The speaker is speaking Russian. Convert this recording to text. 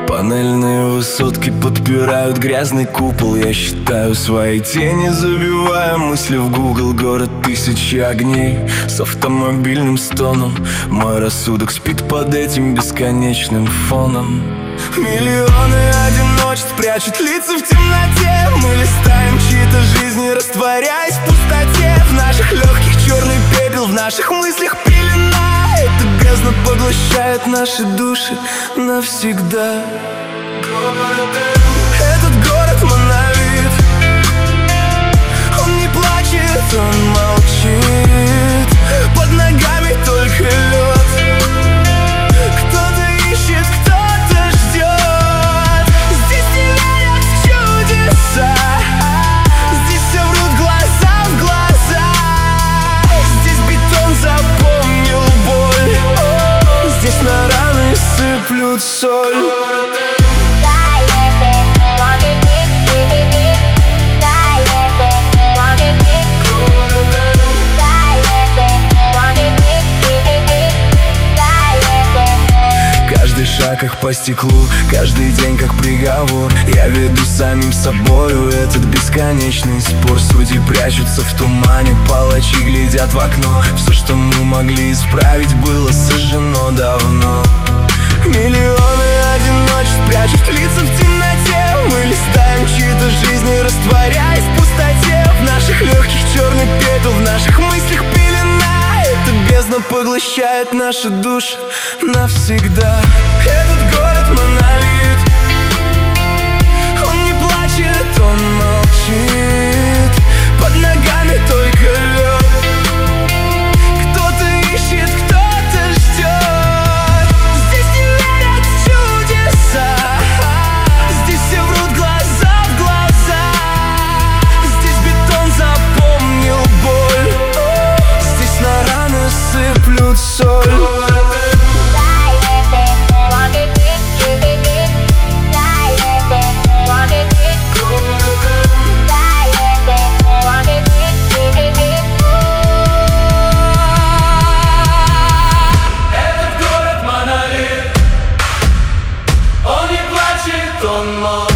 Панельные высотки подпирают грязный купол. Я считаю свои тени, забивая мысли в Google. Город тысячи огней с автомобильным стоном. Мой рассудок спит под этим бесконечным фоном. Миллионы одиночеств прячут лица в темноте. Мы листаем чьи-то жизни, растворяясь в пустоте. В наших легких черный пепел, в наших мыслях пелена. Эта бездна поглощает наши души навсегда. Этот город монолит. Он не плачет, он молчит. Под ногами только лед. Кто-то ищет, кто-то ждет. Здесь не верят в чудеса. Здесь все врут глаза в глаза. Здесь бетон запомнил боль. Здесь на раны сыплют соль. Каждый шаг как по стеклу, каждый день как приговор. Я веду самим собою этот бесконечный спор. Судьи прячутся в тумане, палачи глядят в окно. Все, что мы могли исправить, было сожжено давно. Миллионы одиночеств прячут лица в темноте. Мы листаем чьи-то жизни, растворяясь в пустоте. В наших легких черный пепел, в наших мыслях пелена. Эта бездна поглощает наши души навсегда. Этот город монолит. Он не плачет, он молчит. Под ногами только лед. Кто-то ищет, кто-то ждет. Здесь не верят в чудеса. Здесь все врут глаза в глаза. Здесь бетон запомнил боль. Здесь на раны сыплют соль. Он молчит.